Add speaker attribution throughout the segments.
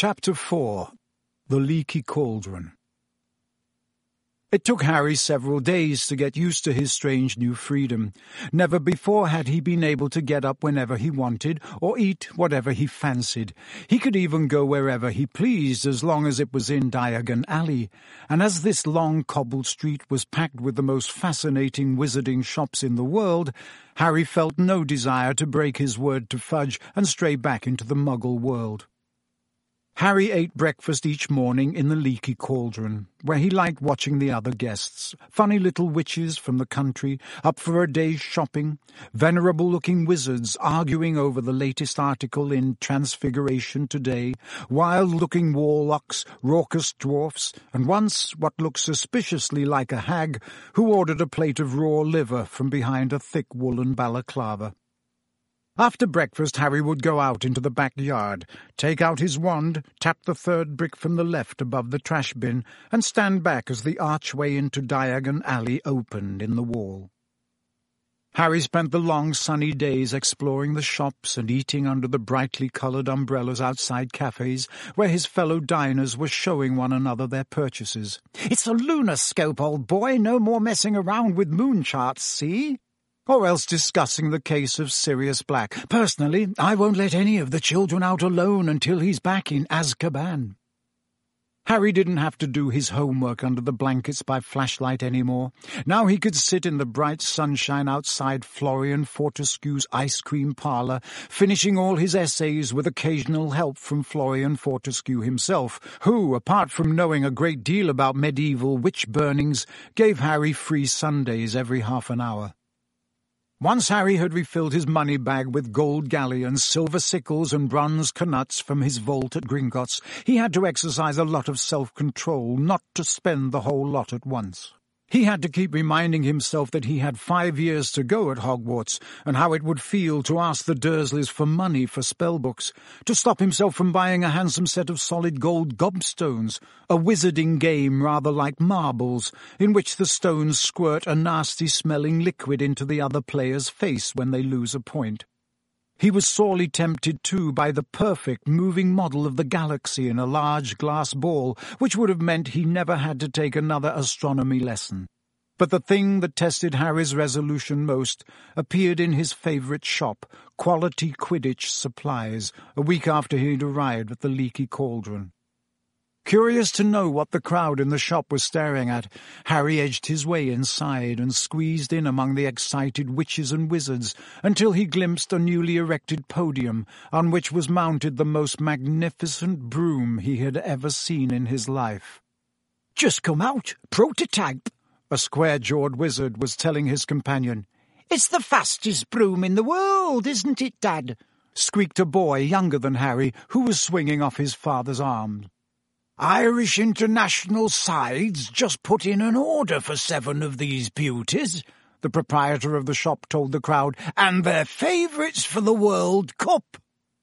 Speaker 1: Chapter 4. The Leaky Cauldron. It took Harry several days to get used to his strange new freedom. Never before had he been able to get up whenever he wanted, or eat whatever he fancied. He could even go wherever he pleased, as long as it was in Diagon Alley. And as this long cobbled street was packed with the most fascinating wizarding shops in the world, Harry felt no desire to break his word to Fudge and stray back into the Muggle world. Harry ate breakfast each morning in the Leaky Cauldron, where he liked watching the other guests, funny little witches from the country, up for a day's shopping, venerable-looking wizards arguing over the latest article in Transfiguration Today, wild-looking warlocks, raucous dwarfs, and once what looked suspiciously like a hag who ordered a plate of raw liver from behind a thick woolen balaclava. After breakfast, Harry would go out into the backyard, take out his wand, tap the third brick from the left above the trash bin, and stand back as the archway into Diagon Alley opened in the wall. Harry spent the long sunny days exploring the shops and eating under the brightly coloured umbrellas outside cafes, where his fellow diners were showing one another their purchases. "It's a lunarscope, old boy, no more messing around with moon charts, see?" Or else discussing the case of Sirius Black. "Personally, I won't let any of the children out alone until he's back in Azkaban." Harry didn't have to do his homework under the blankets by flashlight anymore. Now he could sit in the bright sunshine outside Florian Fortescue's ice cream parlour, finishing all his essays with occasional help from Florian Fortescue himself, who, apart from knowing a great deal about medieval witch burnings, gave Harry free Sundays every half an hour. Once Harry had refilled his money bag with gold galleons, silver sickles and bronze knuts from his vault at Gringotts, he had to exercise a lot of self-control not to spend the whole lot at once. He had to keep reminding himself that he had 5 years to go at Hogwarts, and how it would feel to ask the Dursleys for money for spellbooks, to stop himself from buying a handsome set of solid gold gobstones, a wizarding game rather like marbles, in which the stones squirt a nasty-smelling liquid into the other player's face when they lose a point. He was sorely tempted, too, by the perfect moving model of the galaxy in a large glass ball, which would have meant he never had to take another astronomy lesson. But the thing that tested Harry's resolution most appeared in his favourite shop, Quality Quidditch Supplies, a week after he'd arrived at the Leaky Cauldron. Curious to know what the crowd in the shop was staring at, Harry edged his way inside and squeezed in among the excited witches and wizards until he glimpsed a newly erected podium on which was mounted the most magnificent broom he had ever seen in his life. "Just come out, prototype," a square-jawed wizard was telling his companion. "It's the fastest broom in the world, isn't it, Dad?" squeaked a boy younger than Harry who was swinging off his father's arm. "Irish International Sides just put in an order for 7 of these beauties," the proprietor of the shop told the crowd, "and they're favourites for the World Cup."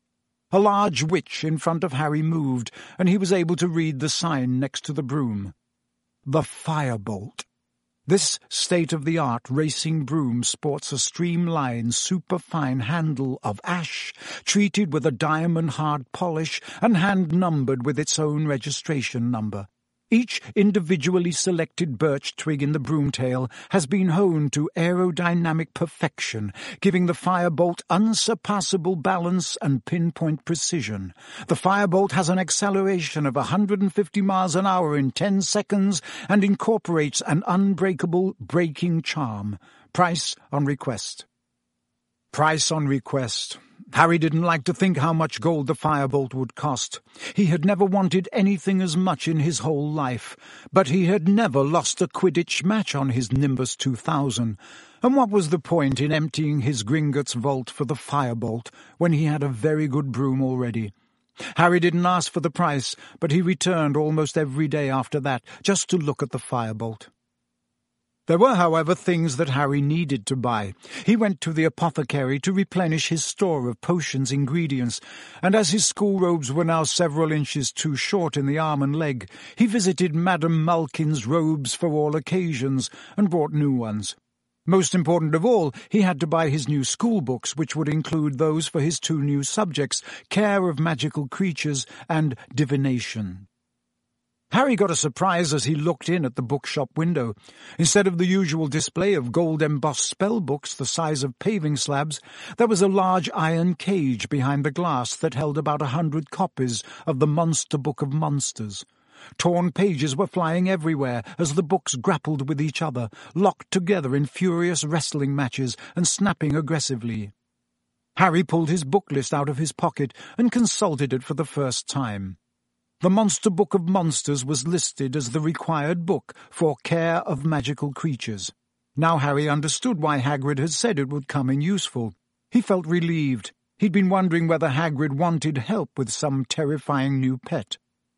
Speaker 1: A large witch in front of Harry moved, and he was able to read the sign next to the broom. The Firebolt. This state-of-the-art racing broom sports a streamlined, superfine handle of ash, treated with a diamond-hard polish and hand-numbered with its own registration number. Each individually selected birch twig in the broomtail has been honed to aerodynamic perfection, giving the Firebolt unsurpassable balance and pinpoint precision. The Firebolt has an acceleration of 150 miles an hour in 10 seconds and incorporates an unbreakable braking charm. Price on request. Price on request. Harry didn't like to think how much gold the Firebolt would cost. He had never wanted anything as much in his whole life, but he had never lost a Quidditch match on his Nimbus 2000. And what was the point in emptying his Gringotts vault for the Firebolt when he had a very good broom already? Harry didn't ask for the price, but he returned almost every day after that, just to look at the Firebolt. There were, however, things that Harry needed to buy. He went to the apothecary to replenish his store of potions' ingredients, and as his school robes were now several inches too short in the arm and leg, he visited Madame Malkin's robes for all occasions and bought new ones. Most important of all, he had to buy his new school books, which would include those for his 2 new subjects, care of magical creatures and divination. Harry got a surprise as he looked in at the bookshop window. Instead of the usual display of gold-embossed spell books the size of paving slabs, there was a large iron cage behind the glass that held about 100 copies of the Monster Book of Monsters. Torn pages were flying everywhere as the books grappled with each other, locked together in furious wrestling matches and snapping aggressively. Harry pulled his book list out of his pocket and consulted it for the first time. The Monster Book of Monsters was listed as the required book for care of magical creatures. Now Harry understood why Hagrid had said it would come in useful. He felt relieved. He'd been wondering whether Hagrid wanted help with some terrifying new pet.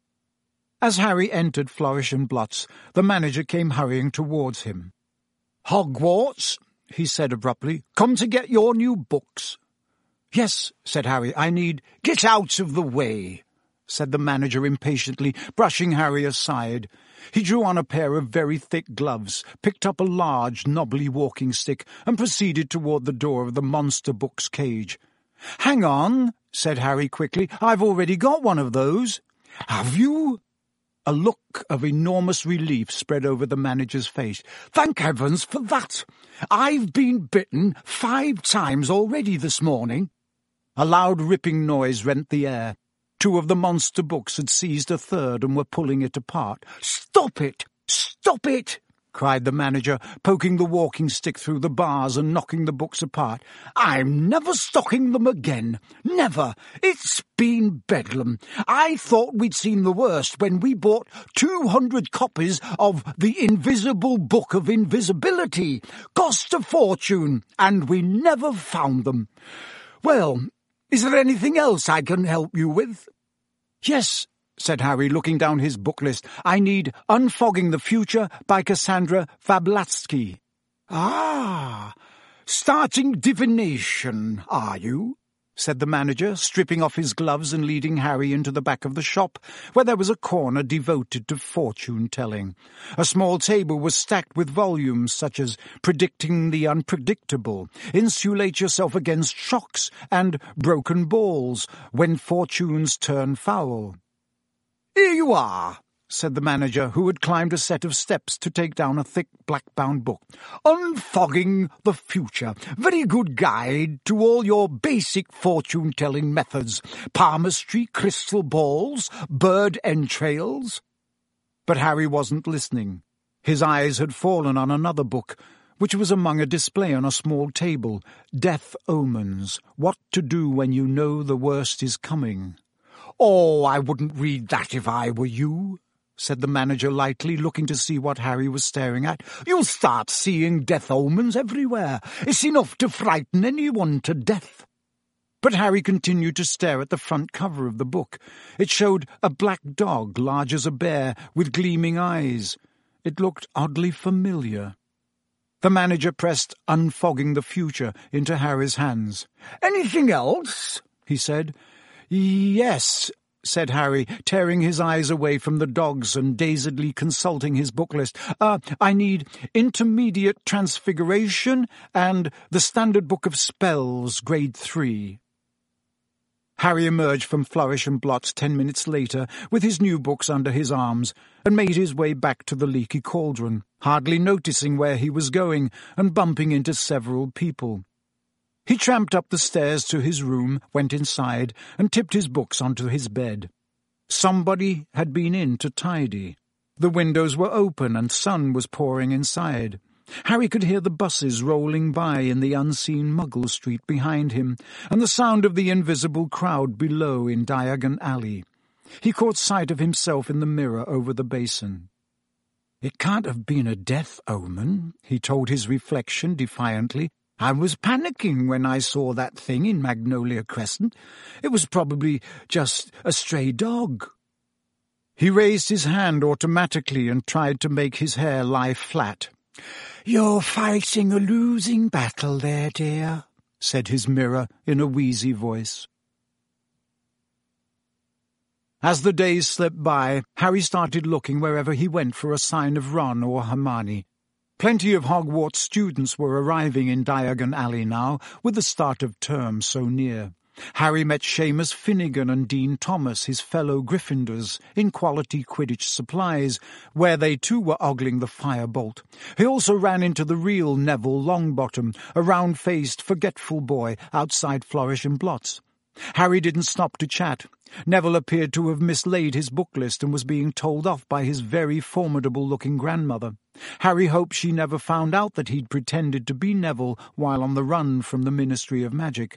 Speaker 1: As Harry entered Flourish and Blotts, the manager came hurrying towards him. "Hogwarts," he said abruptly, "come to get your new books." "Yes," said Harry, "I need—"
Speaker 2: "Get out of the way,"
Speaker 1: said the manager impatiently, brushing Harry aside. He drew on a pair of very thick gloves, picked up a large, knobbly walking stick, and proceeded toward the door of the Monster Book's cage. "Hang on," said Harry quickly. "I've already got one of those."
Speaker 2: "Have you?"
Speaker 1: A look of enormous relief spread over the manager's face.
Speaker 2: "Thank heavens for that! I've been bitten 5 times already this morning."
Speaker 1: A loud ripping noise rent the air. 2 of the monster books had seized a third and were pulling it apart.
Speaker 2: "Stop it! Stop it!"
Speaker 1: cried the manager, poking the walking stick through the bars and knocking the books apart.
Speaker 2: "I'm never stocking them again. Never. It's been bedlam. I thought we'd seen the worst when we bought 200 copies of The Invisible Book of Invisibility. Cost a fortune, and we never found them. Well, is there anything else I can help you with?"
Speaker 1: "Yes," said Harry, looking down his book list. "I need Unfogging the Future by Cassandra Fablatsky."
Speaker 2: "Ah, starting divination, are you?"
Speaker 1: said the manager, stripping off his gloves and leading Harry into the back of the shop, where there was a corner devoted to fortune-telling. A small table was stacked with volumes such as Predicting the Unpredictable, Insulate Yourself Against Shocks, and Broken Balls, When Fortunes Turn Foul.
Speaker 2: "Here you are,"
Speaker 1: said the manager, who had climbed a set of steps to take down a thick black-bound book.
Speaker 2: "Unfogging the Future. Very good guide to all your basic fortune-telling methods. Palmistry, crystal balls, bird entrails."
Speaker 1: But Harry wasn't listening. His eyes had fallen on another book, which was among a display on a small table. Death Omens. What to do when you know the worst is coming.
Speaker 2: "Oh, I wouldn't read that if I were you,"
Speaker 1: said the manager lightly, looking to see what Harry was staring at.
Speaker 2: "You'll start seeing death omens everywhere. It's enough to frighten anyone to death."
Speaker 1: But Harry continued to stare at the front cover of the book. It showed a black dog, large as a bear, with gleaming eyes. It looked oddly familiar. The manager pressed Unfogging the Future into Harry's hands.
Speaker 2: "Anything else?"
Speaker 1: he said. "Yes," said Harry, tearing his eyes away from the dogs and dazedly consulting his book list. I need Intermediate Transfiguration and the Standard Book of Spells, Grade 3. Harry emerged from Flourish and Blotts 10 minutes later with his new books under his arms and made his way back to the Leaky Cauldron, hardly noticing where he was going and bumping into several people. He tramped up the stairs to his room, went inside, and tipped his books onto his bed. Somebody had been in to tidy. The windows were open and sun was pouring inside. Harry could hear the buses rolling by in the unseen Muggle Street behind him, and the sound of the invisible crowd below in Diagon Alley. He caught sight of himself in the mirror over the basin. "It can't have been a death omen," he told his reflection defiantly. "I was panicking when I saw that thing in Magnolia Crescent. It was probably just a stray dog." He raised his hand automatically and tried to make his hair lie flat.
Speaker 2: "You're fighting a losing battle there, dear,"
Speaker 1: said his mirror in a wheezy voice. As the days slipped by, Harry started looking wherever he went for a sign of Ron or Hermione. Plenty of Hogwarts students were arriving in Diagon Alley now, with the start of term so near. Harry met Seamus Finnegan and Dean Thomas, his fellow Gryffindors, in Quality Quidditch Supplies, where they too were ogling the firebolt. He also ran into the real Neville Longbottom, a round-faced, forgetful boy outside Flourish and Blotts. Harry didn't stop to chat. Neville appeared to have mislaid his book list and was being told off by his very formidable-looking grandmother. Harry hoped she never found out that he'd pretended to be Neville while on the run from the Ministry of Magic.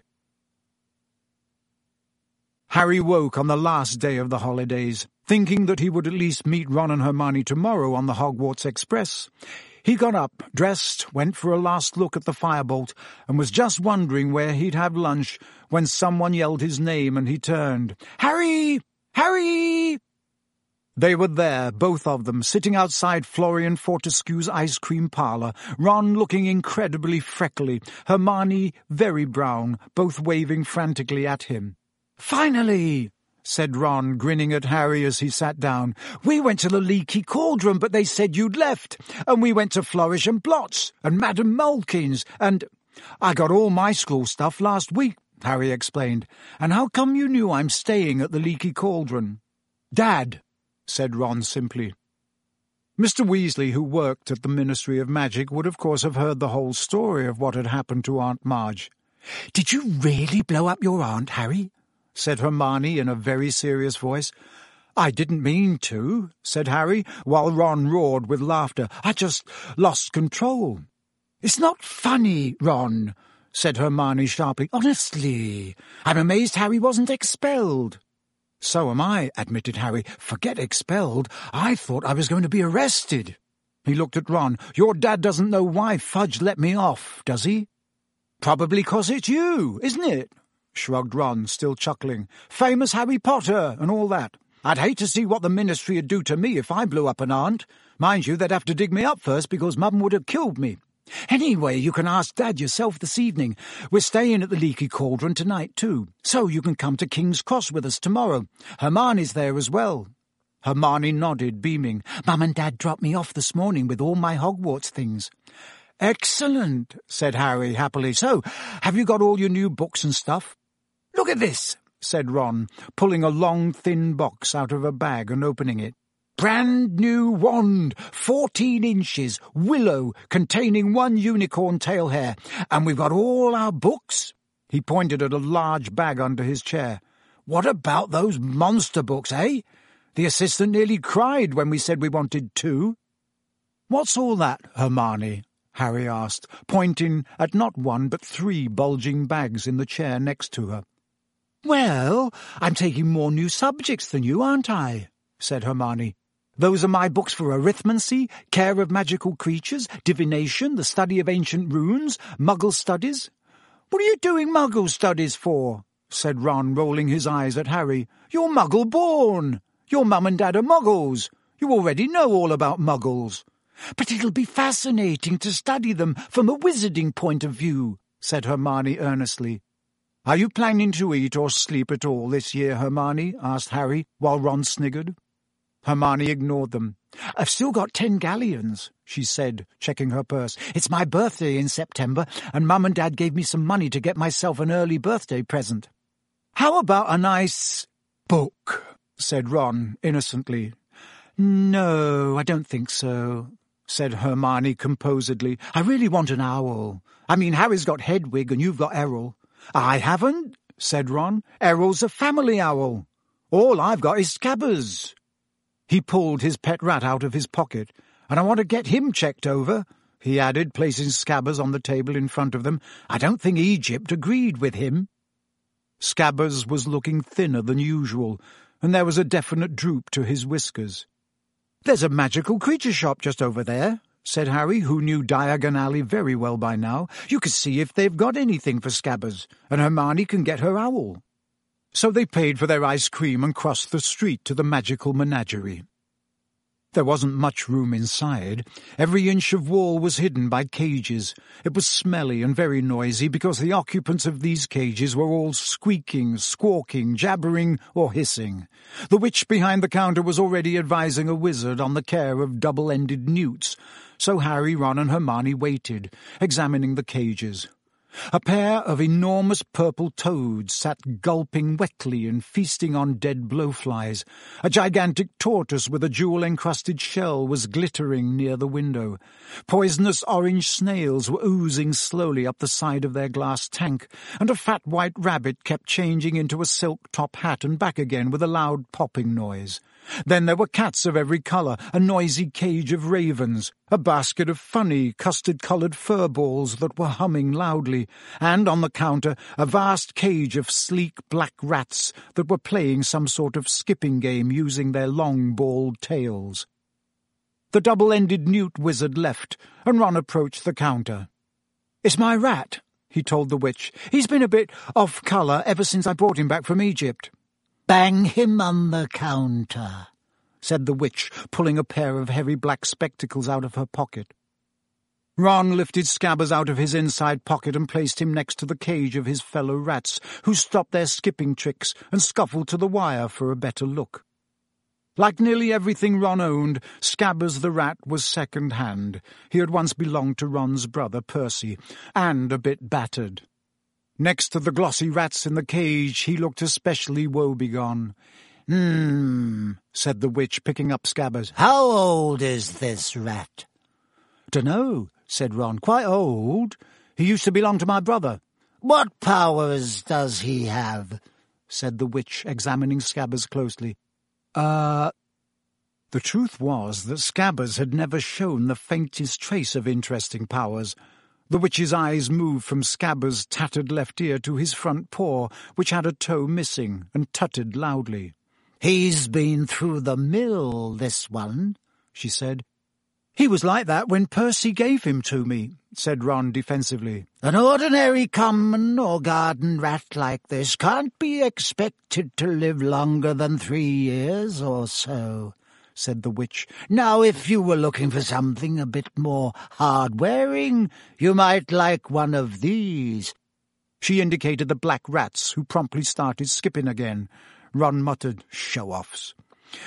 Speaker 1: Harry woke on the last day of the holidays, thinking that he would at least meet Ron and Hermione tomorrow on the Hogwarts Express. He got up, dressed, went for a last look at the firebolt, and was just wondering where he'd have lunch when someone yelled his name and he turned. "Harry! Harry!" They were there, both of them, sitting outside Florian Fortescue's ice cream parlour, Ron looking incredibly freckly, Hermione very brown, both waving frantically at him. "Finally!" said Ron, grinning at Harry as he sat down. "We went to the Leaky Cauldron, but they said you'd left. And we went to Flourish and Blotts, and Madame Mulkins, and—" "I got all my school stuff last week," Harry explained. "And how come you knew I'm staying at the Leaky Cauldron?" "Dad," said Ron simply. Mr. Weasley, who worked at the Ministry of Magic, would of course have heard the whole story of what had happened to Aunt Marge. "Did you really blow up your aunt, Harry?" said Hermione in a very serious voice. "I didn't mean to," said Harry, while Ron roared with laughter. "I just lost control." "It's not funny, Ron," said Hermione sharply. "Honestly, I'm amazed Harry wasn't expelled." "So am I," admitted Harry. "Forget expelled. I thought I was going to be arrested." He looked at Ron. "Your dad doesn't know why Fudge let me off, does he?" "Probably 'cause it's you, isn't it?" shrugged Ron, still chuckling. "Famous Harry Potter and all that. I'd hate to see what the Ministry would do to me if I blew up an aunt. Mind you, they'd have to dig me up first because Mum would have killed me. Anyway, you can ask Dad yourself this evening. We're staying at the Leaky Cauldron tonight too, so you can come to King's Cross with us tomorrow. Hermione's there as well." Hermione nodded, beaming. "Mum and Dad dropped me off this morning with all my Hogwarts things." "Excellent," said Harry happily. "So, have you got all your new books and stuff?" "Look at this," said Ron, pulling a long, thin box out of a bag and opening it. "Brand new wand, 14 inches, willow, containing 1 unicorn tail hair. And we've got all our books." He pointed at a large bag under his chair. "What about those monster books, eh? The assistant nearly cried when we said we wanted 2. "What's all that, Hermione?" Harry asked, pointing at not 1 but 3 bulging bags in the chair next to her. "Well, I'm taking more new subjects than you, aren't I?" said Hermione. "Those are my books for arithmancy, care of magical creatures, divination, the study of ancient runes, Muggle studies." "What are you doing Muggle studies for?" said Ron, rolling his eyes at Harry. "You're Muggle-born. Your mum and dad are Muggles. You already know all about Muggles." "But it'll be fascinating to study them from a wizarding point of view," said Hermione earnestly. "Are you planning to eat or sleep at all this year, Hermione?" asked Harry, while Ron sniggered. Hermione ignored them. "I've still got 10 galleons," she said, checking her purse. "It's my birthday in September, and Mum and Dad gave me some money to get myself an early birthday present." "How about a nice book?" said Ron, innocently. "No, I don't think so," said Hermione composedly. "I really want an owl. I mean, Harry's got Hedwig and you've got Errol." "I haven't," said Ron. "Errol's a family owl. All I've got is Scabbers." He pulled his pet rat out of his pocket. "And I want to get him checked over," he added, placing Scabbers on the table in front of them. "I don't think Egypt agreed with him." Scabbers was looking thinner than usual, and there was a definite droop to his whiskers. "There's a magical creature shop just over there," said Harry, who knew Diagon Alley very well by now. "You can see if they've got anything for Scabbers, and Hermione can get her owl." So they paid for their ice cream and crossed the street to the magical menagerie. There wasn't much room inside. Every inch of wall was hidden by cages. It was smelly and very noisy because the occupants of these cages were all squeaking, squawking, jabbering, or hissing. The witch behind the counter was already advising a wizard on the care of double-ended newts, so Harry, Ron and Hermione waited, examining the cages. A pair of enormous purple toads sat gulping wetly and feasting on dead blowflies. A gigantic tortoise with a jewel-encrusted shell was glittering near the window. Poisonous orange snails were oozing slowly up the side of their glass tank, and a fat white rabbit kept changing into a silk top hat and back again with a loud popping noise. Then there were cats of every colour, a noisy cage of ravens, a basket of funny, custard-coloured fur balls that were humming loudly, and on the counter a vast cage of sleek black rats that were playing some sort of skipping game using their long bald tails. The double-ended newt wizard left, and Ron approached the counter. "It's my rat," he told the witch. "He's been a bit off-colour ever since I brought him back from Egypt."
Speaker 2: "Bang him on the counter," said the witch, pulling a pair of heavy black spectacles out of her pocket.
Speaker 1: Ron lifted Scabbers out of his inside pocket and placed him next to the cage of his fellow rats, who stopped their skipping tricks and scuffled to the wire for a better look. Like nearly everything Ron owned, Scabbers the rat was second-hand. He had once belonged to Ron's brother, Percy, and a bit battered. Next to the glossy rats in the cage, he looked especially woebegone.
Speaker 2: Said the witch, picking up Scabbers. "How old is this rat?"
Speaker 1: "Dunno," said Ron. "Quite old. He used to belong to my brother."
Speaker 2: "What powers does he have?"
Speaker 1: said the witch, examining Scabbers closely. The truth was that Scabbers had never shown the faintest trace of interesting powers. The witch's eyes moved from Scabbers' tattered left ear to his front paw, which had a toe missing, and tutted loudly.
Speaker 2: "He's been through the mill, this one," she said.
Speaker 1: "He was like that when Percy gave him to me," said Ron defensively.
Speaker 2: "An ordinary common or garden rat like this can't be expected to live longer than 3 years or so," said the witch. "Now, if you were looking for something a bit more hard-wearing, you might like one of these."
Speaker 1: She indicated the black rats, who promptly started skipping again. Ron muttered, "Show-offs."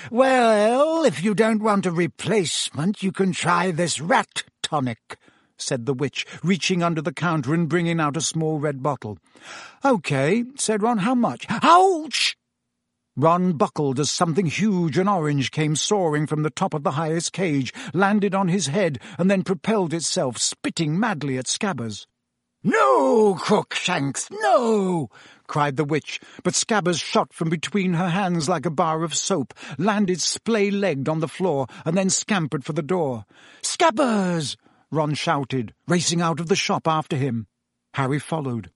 Speaker 2: "Well, if you don't want a replacement, you can try this rat tonic,"
Speaker 1: said the witch, reaching under the counter and bringing out a small red bottle. "OK," said Ron. "How much?"
Speaker 2: "Ouch!"
Speaker 1: Ron buckled as something huge and orange came soaring from the top of the highest cage, landed on his head, and then propelled itself, spitting madly at Scabbers.
Speaker 2: "No, Crookshanks, no!"
Speaker 1: cried the witch, but Scabbers shot from between her hands like a bar of soap, landed splay-legged on the floor, and then scampered for the door. "Scabbers!" Ron shouted, racing out of the shop after him. Harry followed.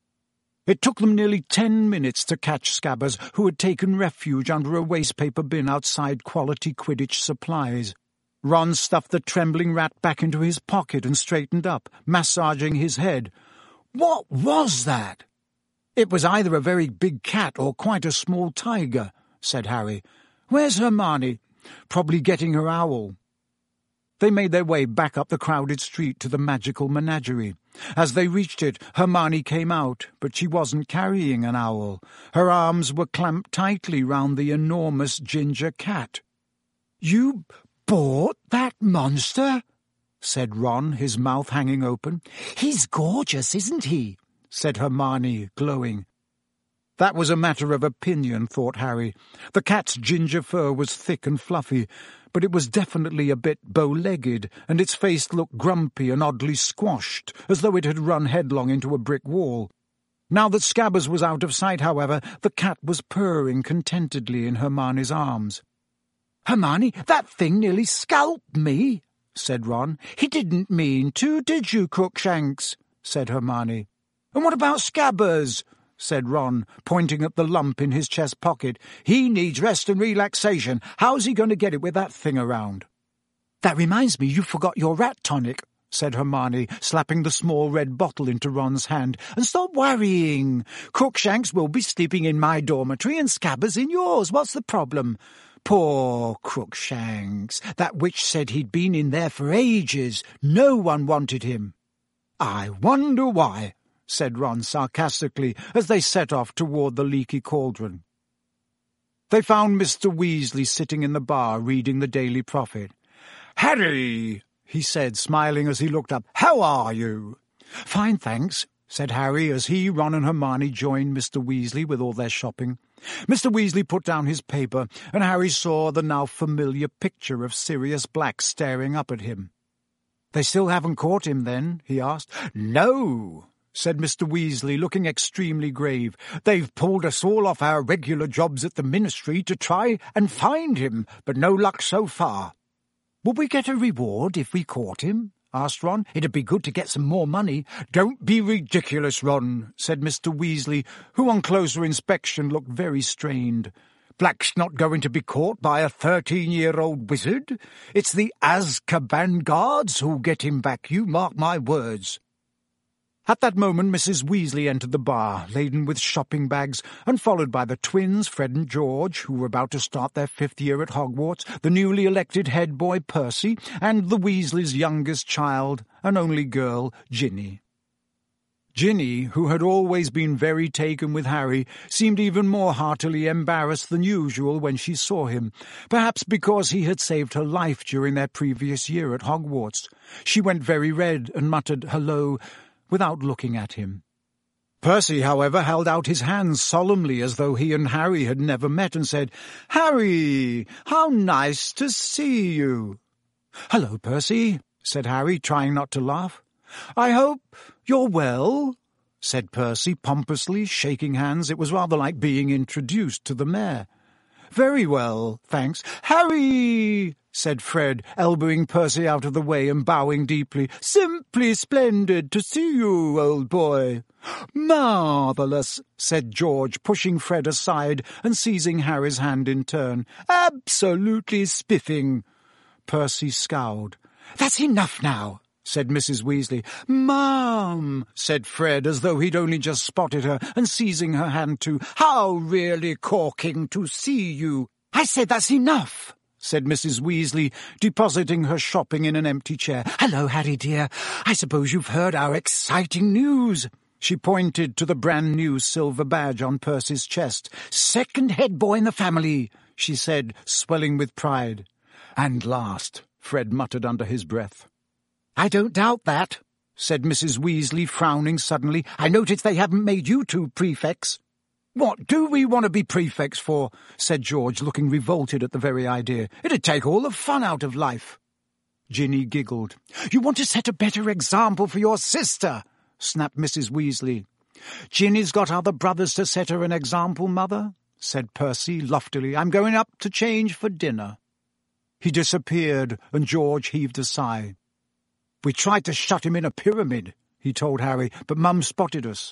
Speaker 1: It took them nearly 10 minutes to catch Scabbers, who had taken refuge under a wastepaper bin outside Quality Quidditch Supplies. Ron stuffed the trembling rat back into his pocket and straightened up, massaging his head.
Speaker 2: "What was that?"
Speaker 1: "It was either a very big cat or quite a small tiger," said Harry. "Where's Hermione?" "Probably getting her owl." They made their way back up the crowded street to the magical menagerie. As they reached it, Hermione came out, but she wasn't carrying an owl. Her arms were clamped tightly round the enormous ginger cat.
Speaker 2: "You bought that monster?"
Speaker 1: said Ron, his mouth hanging open.
Speaker 2: "He's gorgeous, isn't he?"
Speaker 1: said Hermione, glowing. That was a matter of opinion, thought Harry. The cat's ginger fur was thick and fluffy, but it was definitely a bit bow-legged, and its face looked grumpy and oddly squashed, as though it had run headlong into a brick wall. Now that Scabbers was out of sight, however, the cat was purring contentedly in Hermione's arms.
Speaker 2: "Hermione, that thing nearly scalped me," said Ron.
Speaker 1: "He didn't mean to, did you, Crookshanks?" said Hermione. "And what about Scabbers?" said Ron, pointing at the lump in his chest pocket. "He needs rest and relaxation. How's he going to get it with that thing around?" "That reminds me, you forgot your rat tonic," said Hermione, slapping the small red bottle into Ron's hand. "And stop worrying. Crookshanks will be sleeping in my dormitory and Scabbers in yours. What's the problem? Poor Crookshanks. That witch said he'd been in there for ages. No one wanted him." "I wonder why," said Ron sarcastically, as they set off toward the Leaky Cauldron. They found Mr. Weasley sitting in the bar reading the Daily Prophet.
Speaker 3: "Harry,"
Speaker 1: he said, smiling as he looked up. "How are you?" "Fine, thanks," said Harry, as he, Ron and Hermione joined Mr. Weasley with all their shopping. Mr. Weasley put down his paper, and Harry saw the now familiar picture of Sirius Black staring up at him. "They still haven't caught him, then?" he asked. "No," said Mr. Weasley, looking extremely grave. "They've pulled us all off our regular jobs at the Ministry to try and find him, but no luck so far." "Would we get a reward if we caught him?" asked Ron. "It'd be good to get some more money." "Don't be ridiculous, Ron," said Mr. Weasley, who on closer inspection looked very strained. "Black's not going to be caught by a 13-year-old wizard. It's the Azkaban guards who'll get him back, you mark my words." At that moment Mrs. Weasley entered the bar, laden with shopping bags, and followed by the twins, Fred and George, who were about to start their 5th year at Hogwarts, the newly elected head boy, Percy, and the Weasleys' youngest child, an only girl, Ginny. Ginny, who had always been very taken with Harry, seemed even more heartily embarrassed than usual when she saw him, perhaps because he had saved her life during their previous year at Hogwarts. She went very red and muttered "hello" without looking at him. Percy, however, held out his hands solemnly as though he and Harry had never met and said, "Harry, how nice to see you." "Hello, Percy," said Harry, trying not to laugh. "I hope you're well," said Percy pompously, shaking hands. It was rather like being introduced to the mayor. "Very well, thanks." "Harry," said Fred, elbowing Percy out of the way and bowing deeply. "Simply splendid to see you, old boy." "Marvellous," said George, pushing Fred aside and seizing Harry's hand in turn. "Absolutely spiffing." Percy scowled. "That's enough now," said Mrs. Weasley. "Ma'am," said Fred, as though he'd only just spotted her, and seizing her hand too. "How really corking to see you." "I said that's enough," said Mrs. Weasley, depositing her shopping in an empty chair. "Hello, Harry dear. I suppose you've heard our exciting news." She pointed to the brand-new silver badge on Percy's chest. "Second head boy in the family," she said, swelling with pride. "And last," Fred muttered under his breath. "I don't doubt that," said Mrs. Weasley, frowning suddenly. "I notice they haven't made you two prefects." "What do we want to be prefects for?" said George, looking revolted at the very idea. "It'd take all the fun out of life." Ginny giggled. "You want to set a better example for your sister," snapped Mrs. Weasley. "Ginny's got other brothers to set her an example, Mother," said Percy loftily. "I'm going up to change for dinner." He disappeared, and George heaved a sigh. "We tried to shut him in a pyramid," he told Harry, "but Mum spotted us."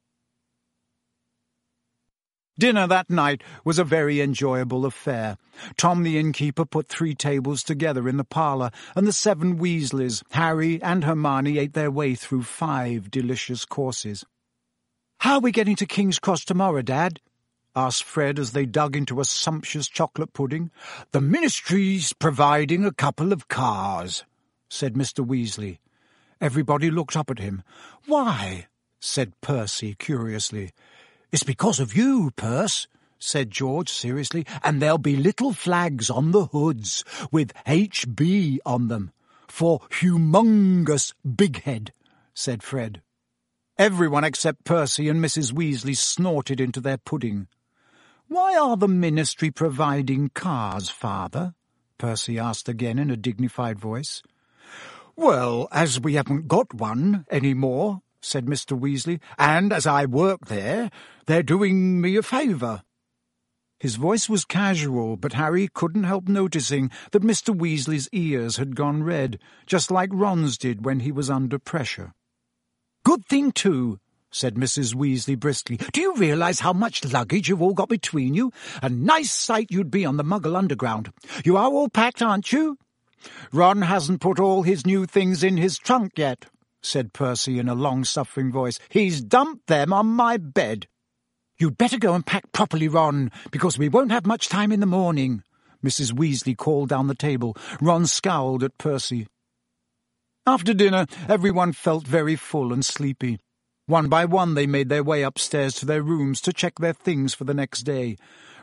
Speaker 1: Dinner that night was a very enjoyable affair. Tom the innkeeper put 3 tables together in the parlour, and the 7 Weasleys, Harry and Hermione, ate their way through 5 delicious courses. "How are we getting to King's Cross tomorrow, Dad?" asked Fred as they dug into a sumptuous chocolate pudding. "The Ministry's providing a couple of cars," said Mr. Weasley. Everybody looked up at him. "Why?" said Percy curiously. "It's because of you, Perce," said George seriously, "and there'll be little flags on the hoods with HB on them. For humongous big head," said Fred. Everyone except Percy and Mrs. Weasley snorted into their pudding. "Why are the Ministry providing cars, Father?" Percy asked again in a dignified voice. "Well, as we haven't got one any more," said Mr. Weasley, "and as I work there, they're doing me a favour." His voice was casual, but Harry couldn't help noticing that Mr. Weasley's ears had gone red, just like Ron's did when he was under pressure. "Good thing, too," said Mrs. Weasley briskly. "Do you realise how much luggage you've all got between you? A nice sight you'd be on the Muggle Underground. You are all packed, aren't you?" "Ron hasn't put all his new things in his trunk yet," said Percy in a long-suffering voice. "He's dumped them on my bed." "You'd better go and pack properly, Ron, because we won't have much time in the morning," Mrs. Weasley called down the table. Ron scowled at Percy. After dinner, everyone felt very full and sleepy. One by one they made their way upstairs to their rooms to check their things for the next day.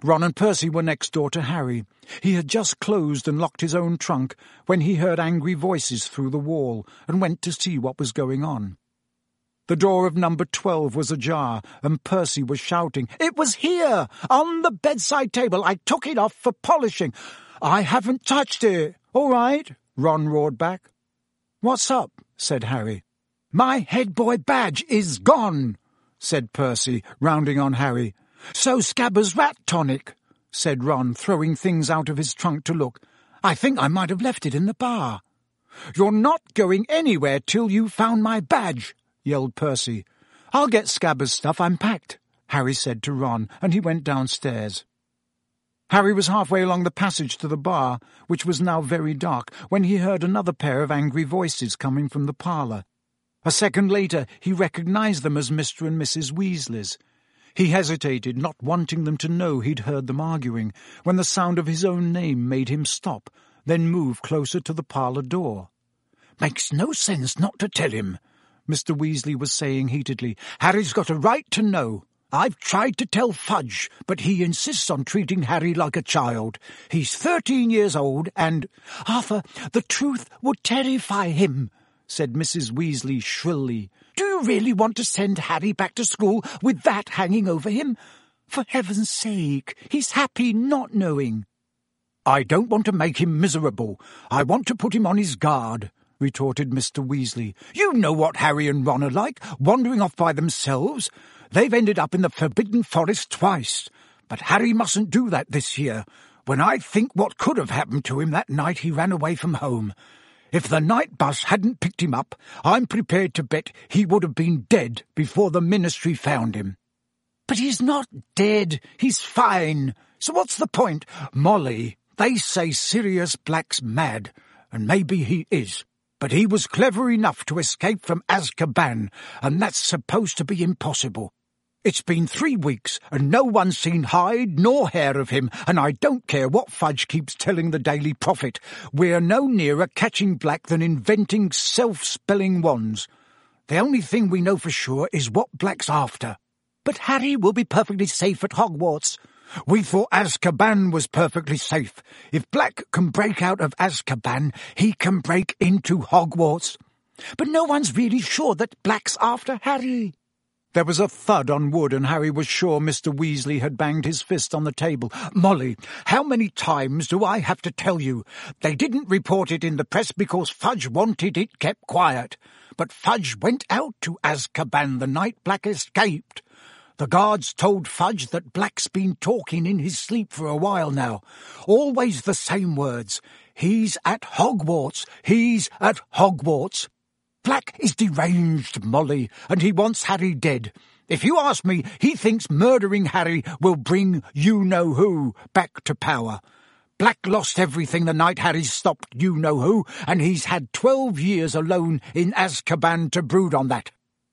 Speaker 1: Ron and Percy were next door to Harry. He had just closed and locked his own trunk when he heard angry voices through the wall and went to see what was going on. The door of number 12 was ajar, and Percy was shouting, "It was here, on the bedside table. I took it off for polishing." "I haven't touched it." "All right," Ron roared back. "What's up?" said Harry. "My head boy badge is gone," said Percy, rounding on Harry. "So Scabbers' rat tonic," said Ron, throwing things out of his trunk to look. "I think I might have left it in the bar." "You're not going anywhere till you found my badge," yelled Percy. "I'll get Scabbers' stuff, I'm packed," Harry said to Ron, and he went downstairs. Harry was halfway along the passage to the bar, which was now very dark, when he heard another pair of angry voices coming from the parlour. A second later he recognised them as Mr. and Mrs. Weasley's. He hesitated, not wanting them to know he'd heard them arguing, when the sound of his own name made him stop, then move closer to the parlour door. "Makes no sense not to tell him," Mr. Weasley was saying heatedly. "Harry's got a right to know. I've tried to tell Fudge, but he insists on treating Harry like a child. He's 13 years old and—" "Arthur, the truth would terrify him," said Mrs. Weasley shrilly. "Do you really want to send Harry back to school with that hanging over him? For heaven's sake, he's happy not knowing." "I don't want to make him miserable. I want to put him on his guard," retorted Mr. Weasley. "You know what Harry and Ron are like, wandering off by themselves. They've ended up in the Forbidden Forest twice. But Harry mustn't do that this year, when I think what could have happened to him that night he ran away from home. If the night bus hadn't picked him up, I'm prepared to bet he would have been dead before the Ministry found him." "But he's not dead. He's fine. So what's the point?" "Molly, they say Sirius Black's mad, and maybe he is. But he was clever enough to escape from Azkaban, and that's supposed to be impossible. It's been 3 weeks, and no one's seen hide nor hair of him, and I don't care what Fudge keeps telling the Daily Prophet. We're no nearer catching Black than inventing self-spelling wands. The only thing we know for sure is what Black's after." "But Harry will be perfectly safe at Hogwarts." "We thought Azkaban was perfectly safe. If Black can break out of Azkaban, he can break into Hogwarts." "But no one's really sure that Black's after Harry." There was a thud on wood, and Harry was sure Mr. Weasley had banged his fist on the table. "Molly, how many times do I have to tell you? They didn't report it in the press because Fudge wanted it kept quiet. But Fudge went out to Azkaban the night Black escaped. The guards told Fudge that Black's been talking in his sleep for a while now. Always the same words. He's at Hogwarts. He's at Hogwarts. Black is deranged, Molly, and he wants Harry dead. If you ask me, he thinks murdering Harry will bring you-know-who back to power. Black lost everything the night Harry stopped you-know-who, and he's had 12 years alone in Azkaban to brood on that."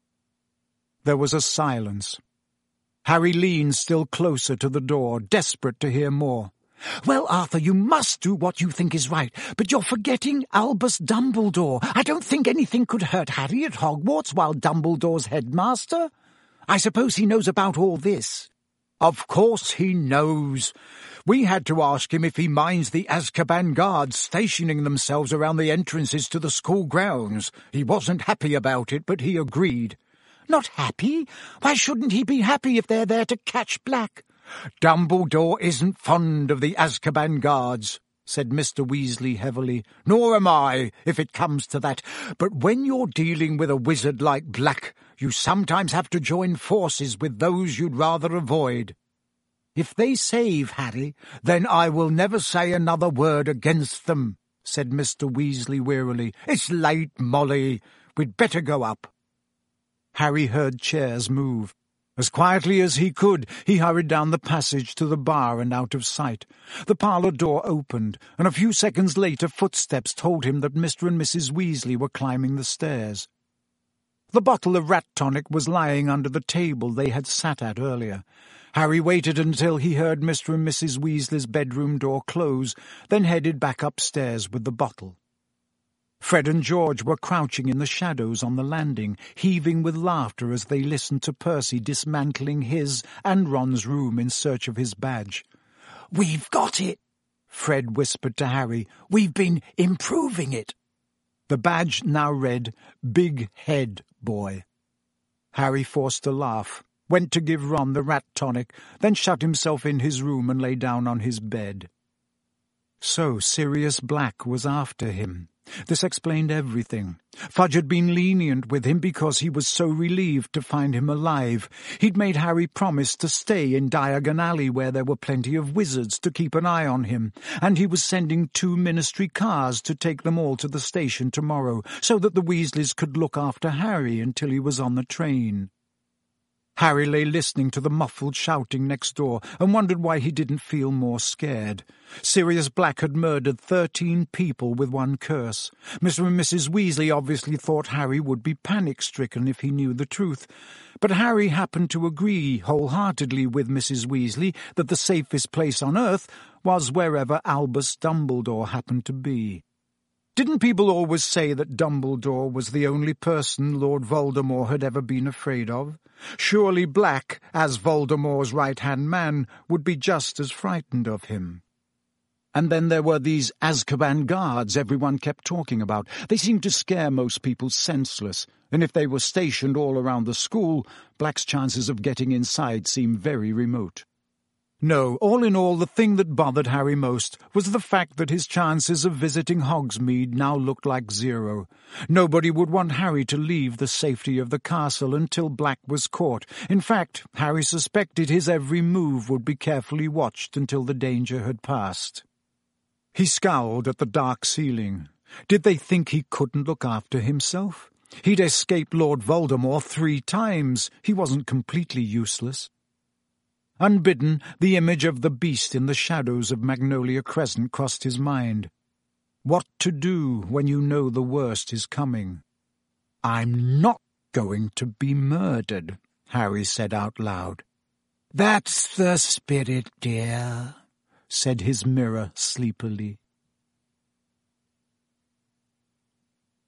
Speaker 1: There was a silence. Harry leaned still closer to the door, desperate to hear more. "Well, Arthur, you must do what you think is right, but you're forgetting Albus Dumbledore. I don't think anything could hurt Harry at Hogwarts while Dumbledore's headmaster. I suppose he knows about all this." "Of course he knows. We had to ask him if he minds the Azkaban guards stationing themselves around the entrances to the school grounds. He wasn't happy about it, but he agreed." "Not happy? Why shouldn't he be happy if they're there to catch Black?" "Dumbledore isn't fond of the Azkaban guards," said Mr. Weasley heavily. "Nor am I, if it comes to that. But when you're dealing with a wizard like Black, you sometimes have to join forces with those you'd rather avoid." "If they save Harry, then I will never say another word against them," said Mr. Weasley wearily. "It's late, Molly. We'd better go up." Harry heard chairs move. As quietly as he could, he hurried down the passage to the bar and out of sight. The parlour door opened, and a few seconds later footsteps told him that Mr. and Mrs. Weasley were climbing the stairs. The bottle of rat tonic was lying under the table they had sat at earlier. Harry waited until he heard Mr. and Mrs. Weasley's bedroom door close, then headed back upstairs with the bottle. Fred and George were crouching in the shadows on the landing, heaving with laughter as they listened to Percy dismantling his and Ron's room in search of his badge.
Speaker 2: "We've got it," Fred whispered to Harry. "We've been improving it."
Speaker 1: The badge now read, Big Head Boy. Harry forced a laugh, went to give Ron the rat tonic, then shut himself in his room and lay down on his bed. So Sirius Black was after him. This explained everything. Fudge had been lenient with him because he was so relieved to find him alive. He'd made Harry promise to stay in Diagon Alley where there were plenty of wizards to keep an eye on him, and he was sending 2 ministry cars to take them all to the station tomorrow, so that the Weasleys could look after Harry until he was on the train. Harry lay listening to the muffled shouting next door and wondered why he didn't feel more scared. Sirius Black had murdered 13 people with one curse. Mr. and Mrs. Weasley obviously thought Harry would be panic-stricken if he knew the truth. But Harry happened to agree wholeheartedly with Mrs. Weasley that the safest place on earth was wherever Albus Dumbledore happened to be. Didn't people always say that Dumbledore was the only person Lord Voldemort had ever been afraid of? Surely Black, as Voldemort's right-hand man, would be just as frightened of him. And then there were these Azkaban guards everyone kept talking about. They seemed to scare most people senseless, and if they were stationed all around the school, Black's chances of getting inside seemed very remote. No, all in all, the thing that bothered Harry most was the fact that his chances of visiting Hogsmeade now looked like 0. Nobody would want Harry to leave the safety of the castle until Black was caught. In fact, Harry suspected his every move would be carefully watched until the danger had passed. He scowled at the dark ceiling. Did they think he couldn't look after himself? He'd escaped Lord Voldemort 3 times. He wasn't completely useless. Unbidden, the image of the beast in the shadows of Magnolia Crescent crossed his mind. What to do when you know the worst is coming? "I'm not going to be murdered," Harry said out loud.
Speaker 2: "That's the spirit, dear,"
Speaker 1: said his mirror sleepily.